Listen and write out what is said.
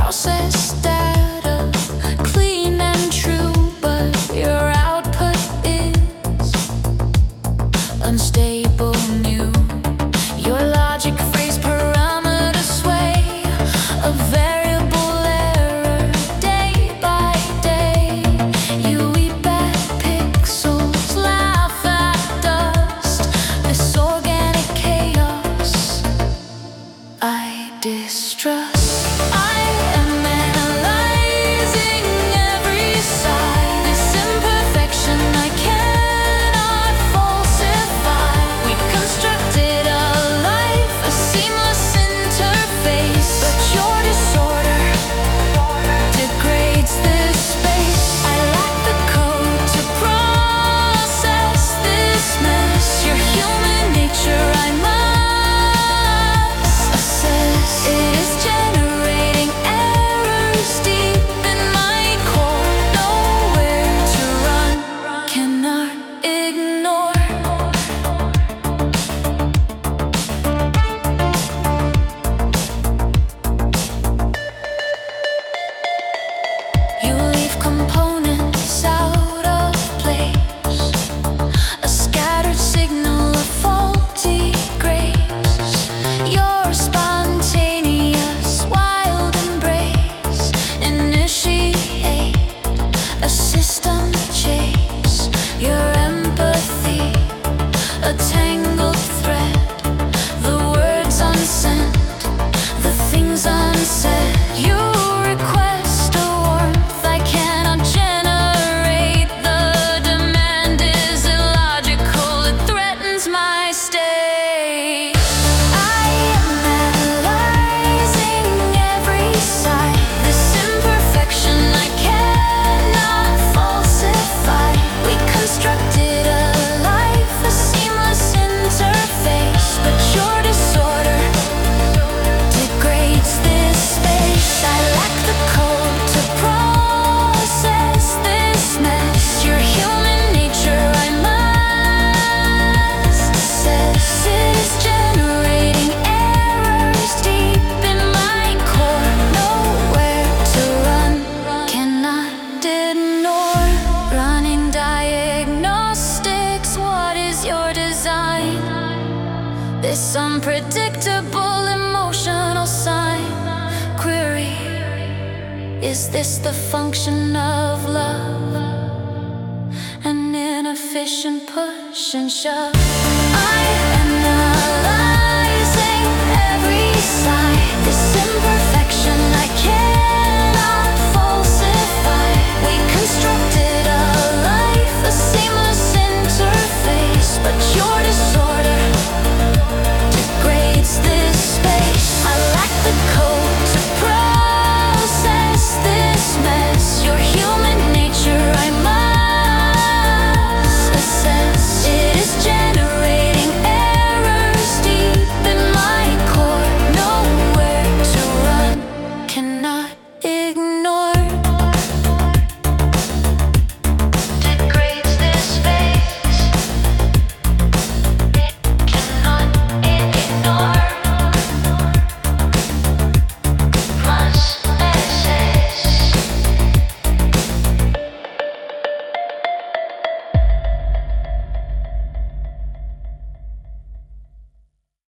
processed data, clean and true, but your output is unstable new. Your logic phrase parameter sway, a variable error day by day. You eat bad pixels, laugh at dust, this organic chaos I distrust. I am analyzing every side, this imperfection I cannot falsify. We constructed a life, a seamless interface, but your disorder degrades this space. I lack the code to process this mess. Your human nature I must assess. It is generating errors deep in my core. Nowhere to run, cannot ignore. You leave components out of place, a scattered signal of faulty grace. Your spontaneous wild embrace initiate a system chase. Your empathy, a tangled thread, the words unsent, the things unsaid. You request a warmth I cannot generate. The demand is illogical, it threatens my stay. I am analyzing every side, this imperfection I cannot falsify. We constructed a life, a seamless interface, but your disorder degrades this space. I lack the code to process this mess. Your human nature I must assess. It is generating errors deep in my core. Nowhere to run, cannot ignore. Running diagnostics, what is your design? This unpredictable emotional sign. Query, is this the function of love? An inefficient push and shove. I am not